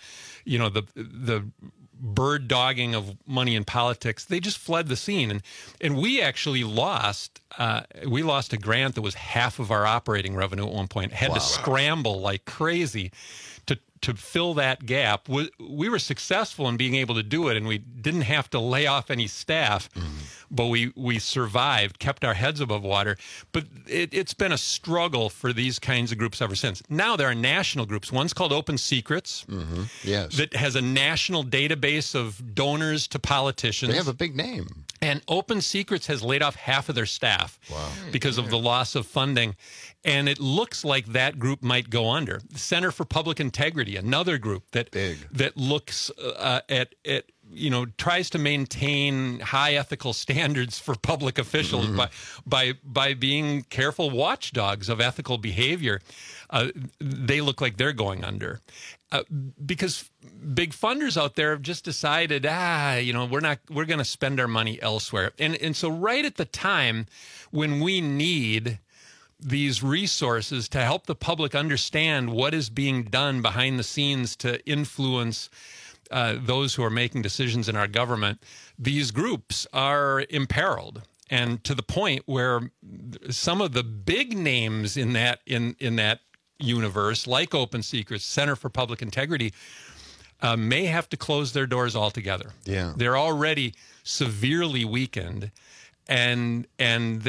bird dogging of money in politics, they just fled the scene, and we actually lost a grant that was half of our operating revenue at one point. Had to scramble like crazy to fill that gap. We were successful in being able to do it, and we didn't have to lay off any staff, but we survived, kept our heads above water. But it's been a struggle for these kinds of groups ever since. Now there are national groups. One's called Open Secrets, that has a national database of donors to politicians. They have a big name. And Open Secrets has laid off half of their staff because of the loss of funding. And it looks like that group might go under. The Center for Public Integrity, another group that looks at tries to maintain high ethical standards for public officials by being careful watchdogs of ethical behavior. They look like they're going under. Because big funders out there have just decided, we're going to spend our money elsewhere. And so right at the time when we need these resources to help the public understand what is being done behind the scenes to influence those who are making decisions in our government, these groups are imperiled. And to the point where some of the big names in that universe, like Open Secrets, Center for Public Integrity, may have to close their doors altogether. Yeah, they're already severely weakened, and they're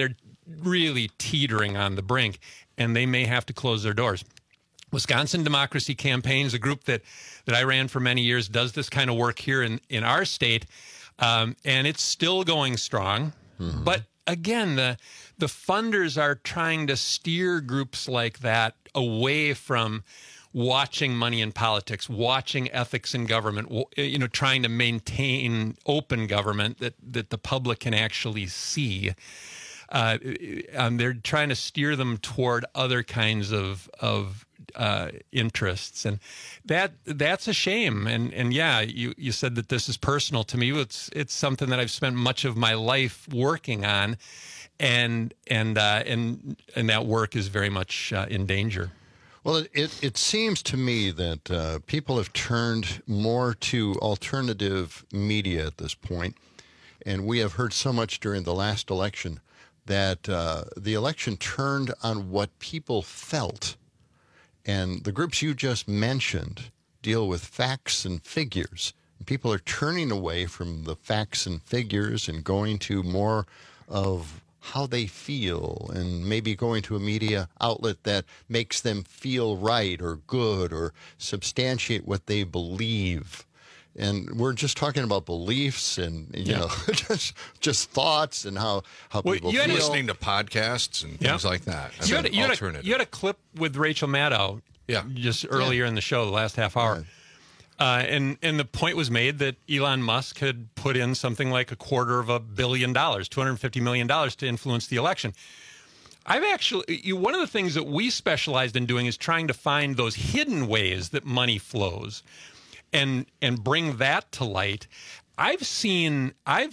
really teetering on the brink, and they may have to close their doors. Wisconsin Democracy Campaign is a group that I ran for many years, does this kind of work here in our state, and it's still going strong. Mm-hmm. But again, the funders are trying to steer groups like that away from watching money in politics, watching ethics in government, trying to maintain open government that the public can actually see. They're trying to steer them toward other kinds of interests, and that's a shame. And yeah, you said that this is personal to me. It's something that I've spent much of my life working on, and that work is very much in danger. Well, it seems to me that people have turned more to alternative media at this point, and we have heard so much during the last election that the election turned on what people felt. And the groups you just mentioned deal with facts and figures. People are turning away from the facts and figures and going to more of how they feel, and maybe going to a media outlet that makes them feel right or good or substantiate what they believe. And we're just talking about beliefs and you know just thoughts and how people feel. Listening to podcasts and things like that. You had a clip with Rachel Maddow just earlier in the show, the last half hour. And the point was made that Elon Musk had put in something like $250 million, $250 million to influence the election. I've actually, one of the things that we specialized in doing is trying to find those hidden ways that money flows and bring that to light. I've seen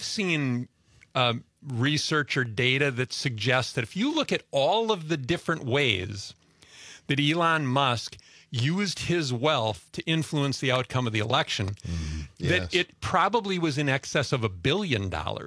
research or data that suggests that if you look at all of the different ways that Elon Musk used his wealth to influence the outcome of the election, that it probably was in excess of $1 billion.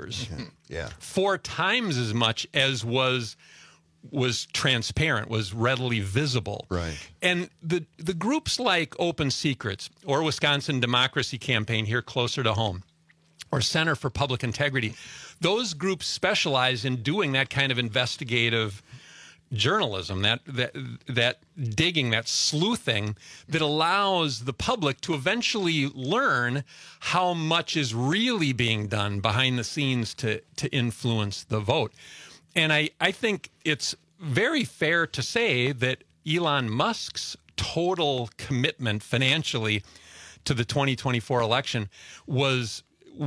4 times as much as was transparent, was readily visible. Right. And the groups like Open Secrets or Wisconsin Democracy Campaign here closer to home, or Center for Public Integrity, those groups specialize in doing that kind of investigative journalism, that digging, that sleuthing that allows the public to eventually learn how much is really being done behind the scenes to influence the vote. And I think it's very fair to say that Elon Musk's total commitment financially to the 2024 election was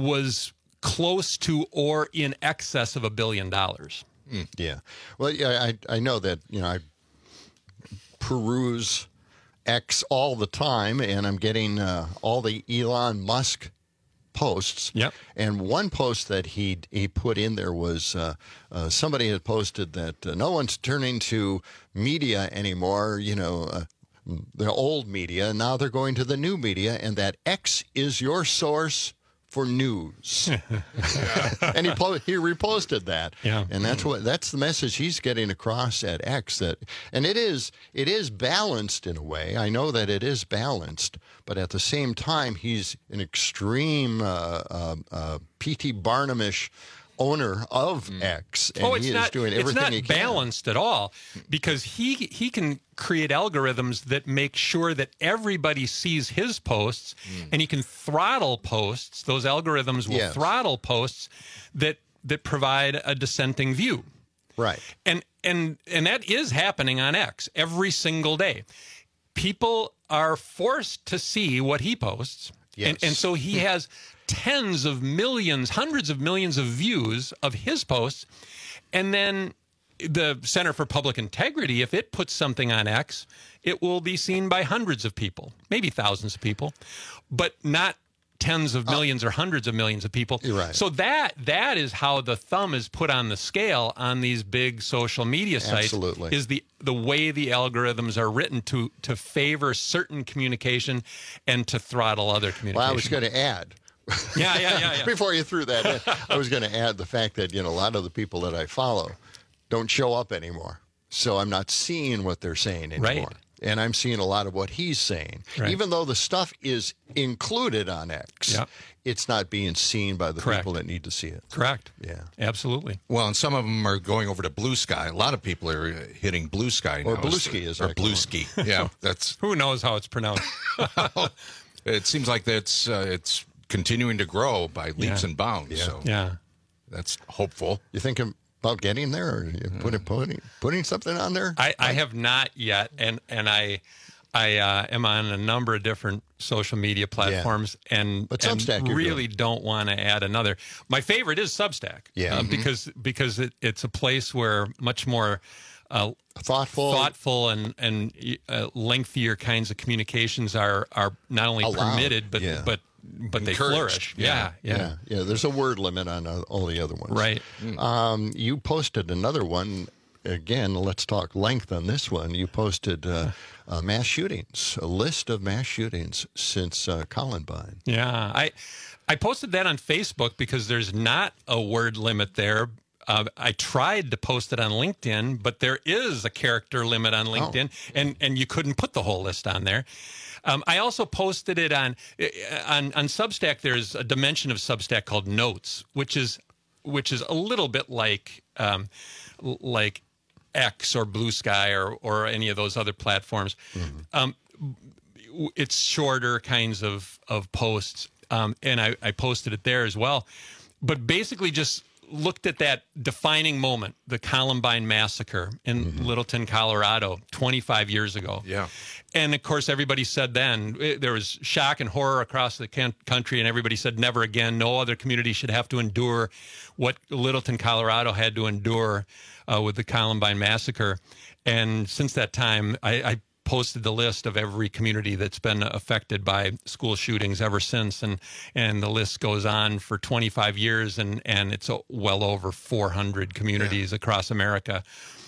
close to or in excess of $1 billion. Yeah. Well, yeah, I know that, I peruse X all the time, and I'm getting all the Elon Musk posts. Yep. And one post that he put in there was somebody had posted that no one's turning to media anymore, the old media. Now they're going to the new media, and that X is your source for news. And he reposted that. Yeah. And that's the message he's getting across at X. And it is balanced in a way. I know that it is balanced, but at the same time, he's an extreme P.T. Barnum-ish owner of X, and he is doing everything he can. It's not balanced at all, because he can create algorithms that make sure that everybody sees his posts, and he can throttle posts. Those algorithms will throttle posts that provide a dissenting view. Right. And that is happening on X every single day. People are forced to see what he posts. Yes. And so he has tens of millions, hundreds of millions of views of his posts. And then the Center for Public Integrity, if it puts something on X, it will be seen by hundreds of people, maybe thousands of people, but not tens of millions or hundreds of millions of people. You're right. So that is how the thumb is put on the scale on these big social media sites. Absolutely. Is the way the algorithms are written to favor certain communication and to throttle other communication. Well, I was going to add. Yeah. Before you threw that in, I was going to add the fact that, a lot of the people that I follow don't show up anymore. So I'm not seeing what they're saying anymore. Right. And I'm seeing a lot of what he's saying. Right. Even though the stuff is included on X, it's not being seen by the people that need to see it. Correct. Yeah. Absolutely. Well, and some of them are going over to Blue Sky. A lot of people are hitting Blue Sky now. Or Bluesky, is Or that Bluesky. Yeah, that's... Who knows how it's pronounced? It seems like it's continuing to grow by leaps and bounds. So that's hopeful. You thinking about getting there, or you putting something on there? I have not yet, and I am on a number of different social media platforms, and Substack, and really don't want to add another. My favorite is Substack, because it's a place where much more thoughtful and lengthier kinds of communications are not only permitted but they flourish. Yeah. There's a word limit on all the other ones. Right. You posted another one. Again, let's talk length on this one. You posted mass shootings, a list of mass shootings since Columbine. Yeah, I posted that on Facebook because there's not a word limit there. I tried to post it on LinkedIn, but there is a character limit on LinkedIn, and you couldn't put the whole list on there. I also posted it on Substack. There's a dimension of Substack called Notes, which is a little bit like X or Blue Sky or any of those other platforms. It's shorter kinds of posts, and I posted it there as well. But basically just looked at that defining moment, the Columbine massacre in Littleton, Colorado, 25 years ago. Yeah. And, of course, everybody said then, there was shock and horror across the country, and everybody said never again. No other community should have to endure what Littleton, Colorado had to endure with the Columbine massacre. And since that time, I posted the list of every community that's been affected by school shootings ever since, and the list goes on for 25 years, and it's well over 400 communities across America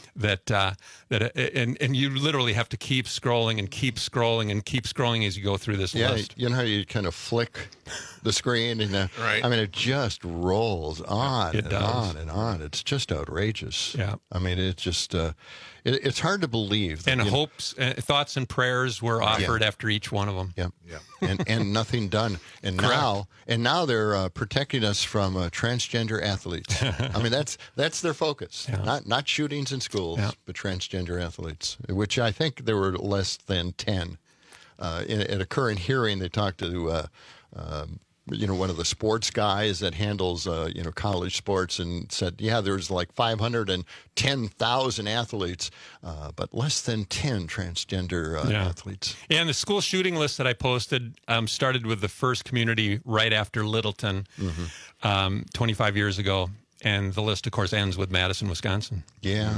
and you literally have to keep scrolling and keep scrolling and keep scrolling as you go through this list. You know how you kind of flick the screen and right. I mean, it just rolls on It and does. on and on. It's just outrageous. Yeah. I mean, it's just it's hard to believe. And hopes, thoughts, and prayers were offered after each one of them. Yep. And nothing done. And now they're protecting us from transgender athletes. I mean, that's their focus. Not shootings in schools, but transgender athletes, which I think there were less than 10. At a current hearing, they talked to one of the sports guys that handles college sports, and said, there's like 510,000 athletes, but less than 10 transgender athletes. Yeah, and the school shooting list that I posted started with the first community right after Littleton 25 years ago, and the list, of course, ends with Madison, Wisconsin. Yeah.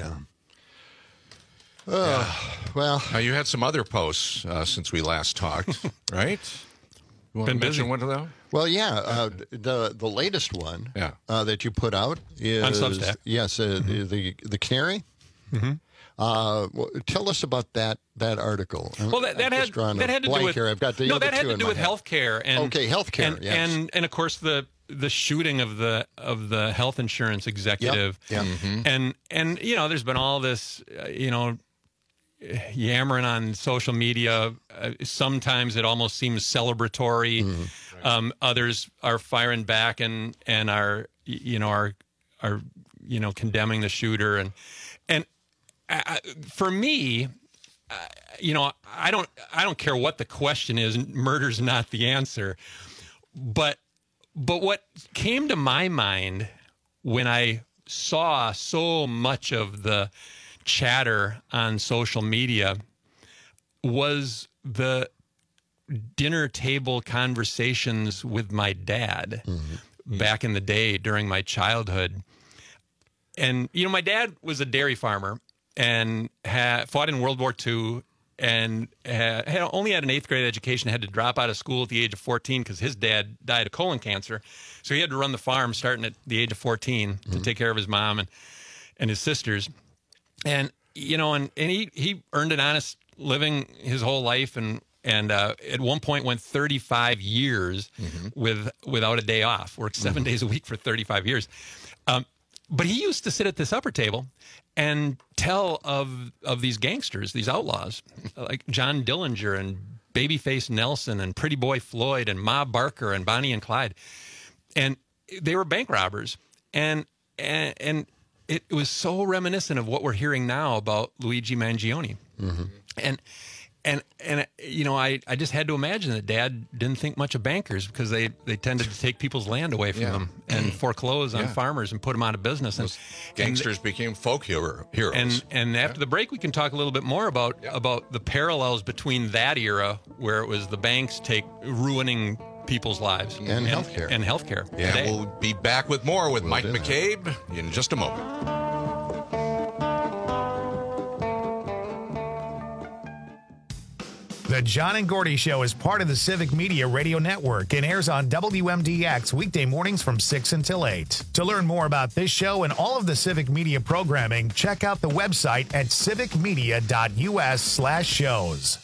Well, now you had some other posts since we last talked, right? You want to mention one of those? Well, the latest one that you put out is on Substack. Yes, the Canary. Tell us about that article. Well, that had to do with I've got the that had to do with healthcare and healthcare. And of course the shooting of the health insurance executive. Yep. And there's been all this yammering on social media. Sometimes it almost seems celebratory. Others are firing back and are condemning the shooter. And for me, I don't care what the question is. Murder's not the answer. But what came to my mind when I saw so much of the chatter on social media was the dinner table conversations with my dad back in the day during my childhood. And, my dad was a dairy farmer and fought in World War II and only had an 8th grade education, had to drop out of school at the age of 14 because his dad died of colon cancer. So he had to run the farm starting at the age of 14 to take care of his mom and his sisters. And, and he earned an honest living his whole life and at one point went 35 years without a day off, worked 7 days a week for 35 years. But he used to sit at this upper table and tell of these gangsters, these outlaws, like John Dillinger and Babyface Nelson and Pretty Boy Floyd and Ma Barker and Bonnie and Clyde. And they were bank robbers. And it was so reminiscent of what we're hearing now about Luigi Mangione. Mm-hmm. And you know, I just had to imagine that Dad didn't think much of bankers because they tended to take people's land away from them and foreclose on farmers and put them out of business. And gangsters became folk heroes. And after the break, we can talk a little bit more about the parallels between that era, where it was the banks ruining people's lives and healthcare. And healthcare. Yeah, today. we'll be back with more with Mike McCabe in just a moment. The John and Gordy Show is part of the Civic Media Radio Network and airs on WMDX weekday mornings from 6 until 8. To learn more about this show and all of the Civic Media programming, check out the website at civicmedia.us/shows.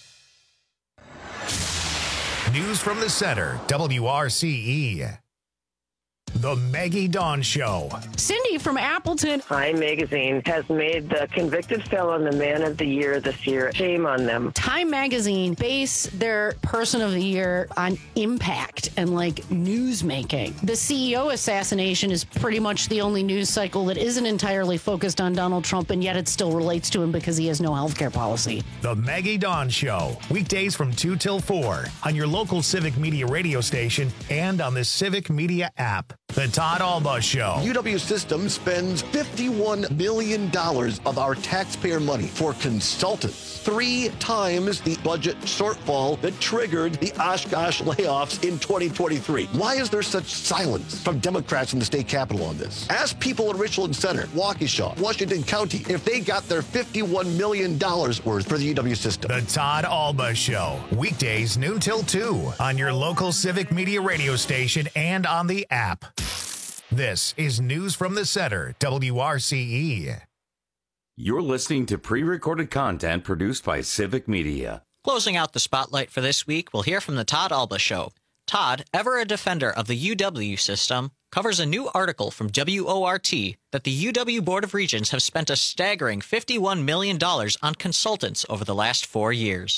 News from the center, WRCE. The Maggie Dawn Show. Cindy from Appleton. Time Magazine has made the convicted felon the Man of the Year this year. Shame on them. Time Magazine base their Person of the Year on impact and like news making. The CEO assassination is pretty much the only news cycle that isn't entirely focused on Donald Trump, and yet it still relates to him because he has no healthcare policy. The Maggie Dawn Show. Weekdays from 2 till 4 on your local Civic Media radio station and on the Civic Media app. The Todd Alba Show. UW System spends $51 million of our taxpayer money for consultants, 3 times the budget shortfall that triggered the Oshkosh layoffs in 2023. Why is there such silence from Democrats in the state capitol on this? Ask people in Richland Center, Waukesha, Washington County, if they got their $51 million worth for the UW System. The Todd Alba Show. Weekdays noon till 2 on your local Civic Media radio station and on the app. This is News from the Center, WRCE. You're listening to pre-recorded content produced by Civic Media. Closing out the spotlight for this week, we'll hear from the Todd Alba Show. Todd, ever a defender of the UW system, covers a new article from WORT that the UW Board of Regents have spent a staggering $51 million on consultants over the last 4 years.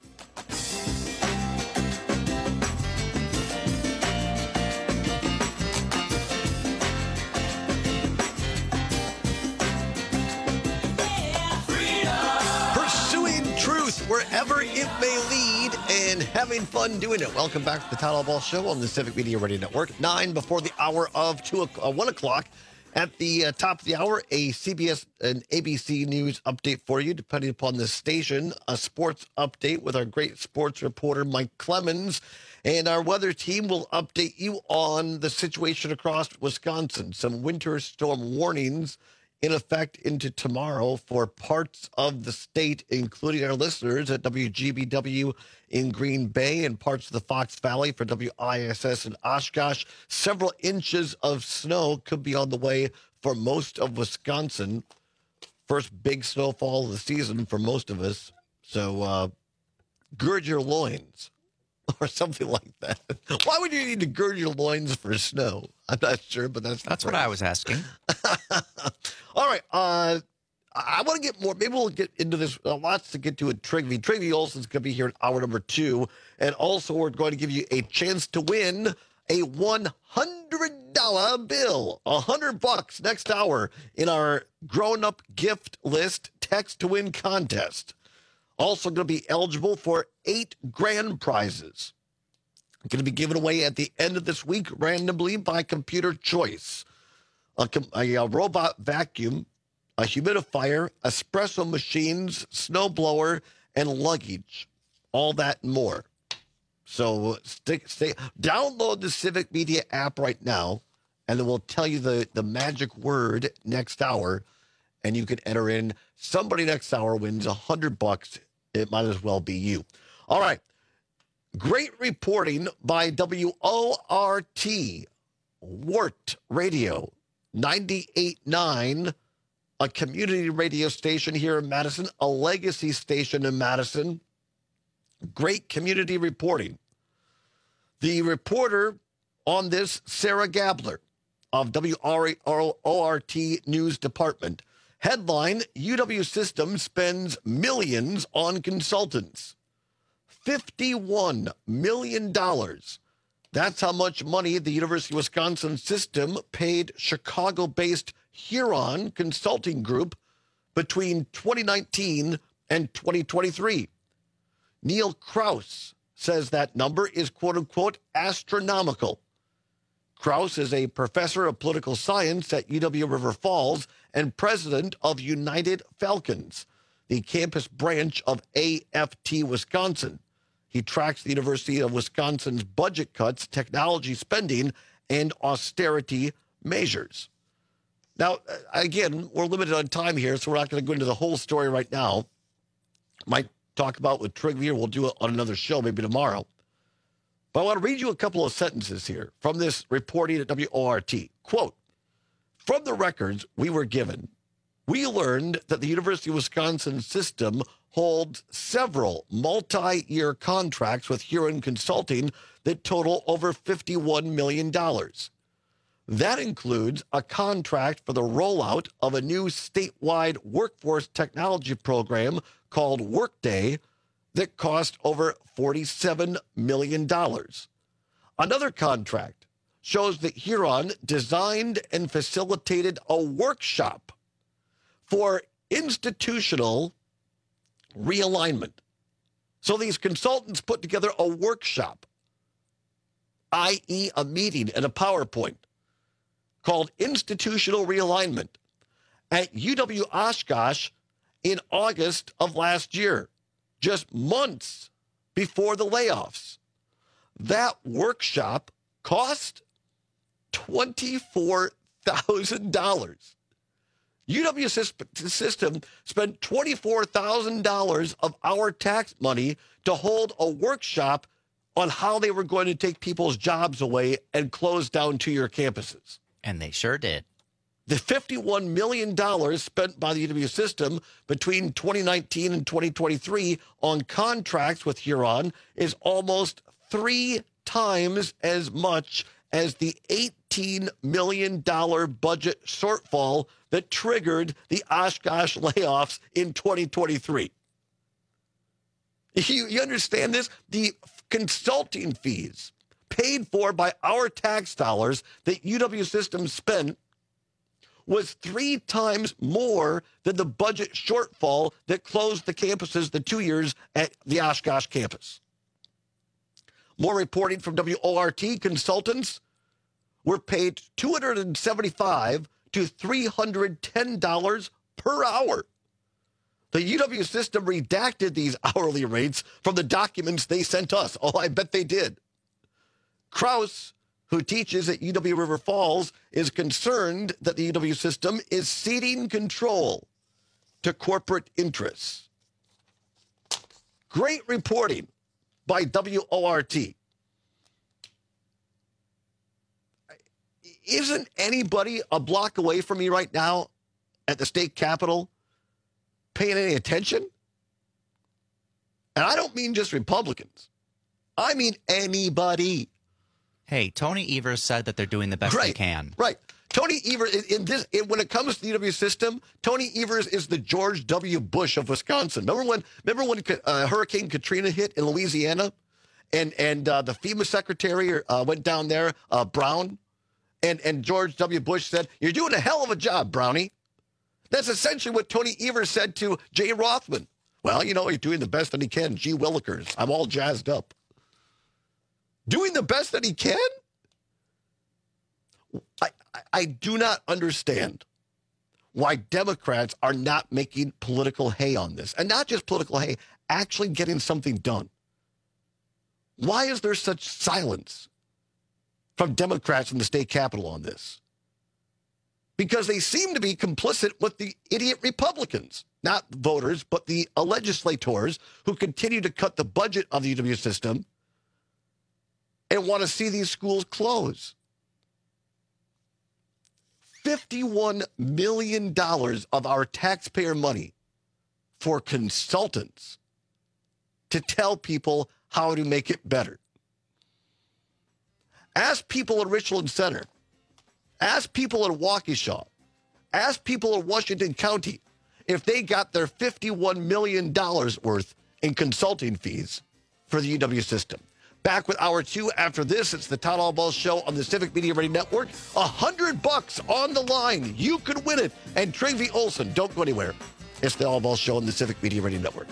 Wherever it may lead and having fun doing it. Welcome back to the Todd Alba Show on the Civic Media Radio Network. 9 before the hour of 1 o'clock. At the top of the hour, a CBS and ABC News update for you, depending upon the station. A sports update with our great sports reporter, Mike Clemens. And our weather team will update you on the situation across Wisconsin. Some winter storm warnings in effect into tomorrow for parts of the state, including our listeners at WGBW in Green Bay and parts of the Fox Valley for WISS in Oshkosh. Several inches of snow could be on the way for most of Wisconsin. First big snowfall of the season for most of us. So gird your loins or something like that. Why would you need to gird your loins for snow? I'm not sure, but that's what I was asking. All right. I want to get more. Maybe we'll get into this. Lots to get to at Trigby. Trigby Olson's going to be here in hour number 2. And also, we're going to give you a chance to win a $100 bill. $100 next hour in our grown-up gift list text to win contest. Also going to be eligible for 8 grand prizes. Going to be given away at the end of this week randomly by computer choice. A robot vacuum, a humidifier, espresso machines, snowblower, and luggage. All that and more. So download the Civic Media app right now, and then we'll tell you the magic word next hour, and you can enter in. Somebody next hour wins $100. It might as well be you. All right. Great reporting by WORT, WORT Radio, 98.9, a community radio station here in Madison, a legacy station in Madison. Great community reporting. The reporter on this, Sarah Gabler of WORT News Department, Headline, UW System spends millions on consultants. $51 million. That's how much money the University of Wisconsin system paid Chicago-based Huron Consulting Group between 2019 and 2023. Neil Krause says that number is, quote-unquote, astronomical. Krause is a professor of political science at UW River Falls and president of United Falcons, the campus branch of AFT Wisconsin. He tracks the University of Wisconsin's budget cuts, technology spending, and austerity measures. Now, again, we're limited on time here, so we're not going to go into the whole story right now. Might talk about with Trigvier. We'll do it on another show, maybe tomorrow. But I want to read you a couple of sentences here from this reporting at WORT. Quote, from the records we were given, we learned that the University of Wisconsin system holds several multi-year contracts with Huron Consulting that total over $51 million. That includes a contract for the rollout of a new statewide workforce technology program called Workday that cost over $47 million. Another contract shows that Huron designed and facilitated a workshop for institutional realignment. So these consultants put together a workshop, i.e. a meeting and a PowerPoint, called Institutional Realignment at UW Oshkosh in August of last year, just months before the layoffs. That workshop cost $24,000. UW system spent $24,000 of our tax money to hold a workshop on how they were going to take people's jobs away and close down two-year campuses. And they sure did. The $51 million spent by the UW system between 2019 and 2023 on contracts with Huron is almost 3 times as much as the $18 million budget shortfall that triggered the Oshkosh layoffs in 2023. You understand this? The consulting fees paid for by our tax dollars that UW system spent was 3 times more than the budget shortfall that closed the campuses the 2 years at the Oshkosh campus. More reporting from WORT, consultants were paid $275 to $310 per hour. The UW system redacted these hourly rates from the documents they sent us. Oh, I bet they did. Krause, who teaches at UW River Falls, is concerned that the UW system is ceding control to corporate interests. Great reporting by WORT. Isn't anybody a block away from me right now at the state capitol paying any attention? And I don't mean just Republicans. I mean anybody. Hey, Tony Evers said that they're doing the best they can. Right. Tony Evers, when it comes to the UW system, Tony Evers is the George W. Bush of Wisconsin. Remember when Hurricane Katrina hit in Louisiana, and the FEMA secretary went down there, Brown, and George W. Bush said, "You're doing a hell of a job, Brownie." That's essentially what Tony Evers said to Jay Rothman. Well, you're doing the best that he can. Gee Willikers, I'm all jazzed up. Doing the best that he can? I do not understand why Democrats are not making political hay on this. And not just political hay, actually getting something done. Why is there such silence from Democrats in the state capitol on this? Because they seem to be complicit with the idiot Republicans, not voters, but the legislators who continue to cut the budget of the UW system and want to see these schools close. $51 million of our taxpayer money for consultants to tell people how to make it better. Ask people in Richland Center. Ask people in Waukesha. Ask people in Washington County if they got their $51 million worth in consulting fees for the UW system. Back with Hour 2 after this. It's the Todd Albaugh Show on the Civic Media Ready Network. $100 on the line. You could win it. And Travie Olson, don't go anywhere. It's the Albaugh Show on the Civic Media Ready Network.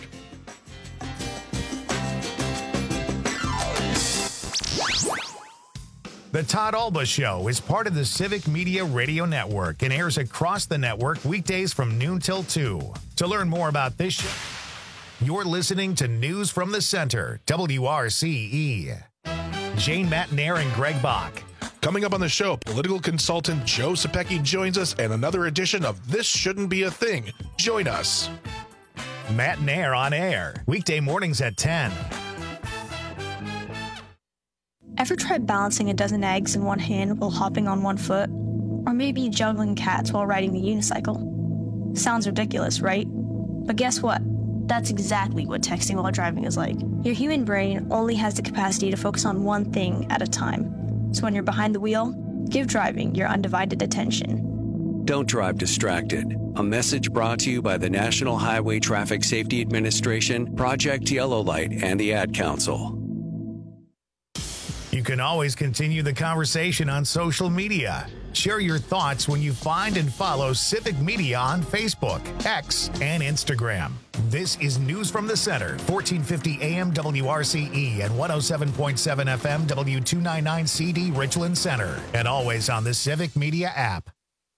The Todd Albaugh Show is part of the Civic Media Radio Network and airs across the network weekdays from noon till 2. To learn more about this show, you're listening to News from the Center, WRCE. Jane Matnair and Greg Bach. Coming up on the show, political consultant Joe Sapecki joins us and another edition of This Shouldn't Be a Thing. Join us. Matnair on air, weekday mornings at 10. Ever tried balancing a dozen eggs in one hand while hopping on one foot? Or maybe juggling cats while riding the unicycle? Sounds ridiculous, right? But guess what? That's exactly what texting while driving is like. Your human brain only has the capacity to focus on one thing at a time. So when you're behind the wheel, give driving your undivided attention. Don't drive distracted. A message brought to you by the National Highway Traffic Safety Administration, Project Yellow Light, and the Ad Council. You can always continue the conversation on social media. Share your thoughts when you find and follow Civic Media on Facebook, X, and Instagram. This is News from the Center, 1450 AM WRCE and 107.7 FM W299CD Richland Center, and always on the Civic Media app.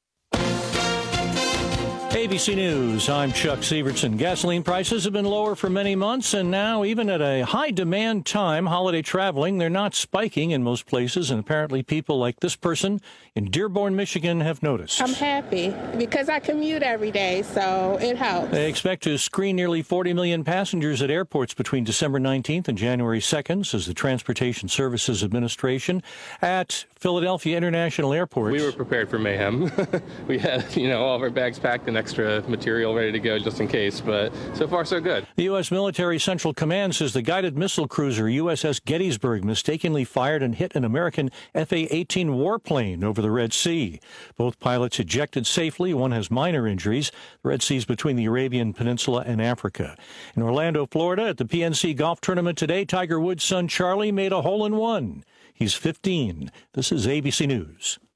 ABC News, I'm Chuck Sievertson. Gasoline prices have been lower for many months, and now, even at a high-demand time, holiday traveling, they're not spiking in most places, and apparently people like this person in Dearborn, Michigan have noticed. I'm happy because I commute every day, so it helps. They expect to screen nearly 40 million passengers at airports between December 19th and January 2nd, says the Transportation Services Administration. At Philadelphia International Airport, we were prepared for mayhem. We had, all of our bags packed and extra material ready to go just in case, but so far so good. The U.S. Military Central Command says the guided missile cruiser USS Gettysburg mistakenly fired and hit an American FA-18 warplane over the Red Sea. Both pilots ejected safely. One has minor injuries. The Red Sea is between the Arabian Peninsula and Africa. In Orlando, Florida, at the PNC Golf Tournament today, Tiger Woods' son Charlie made a hole-in-one. He's 15. This is ABC News.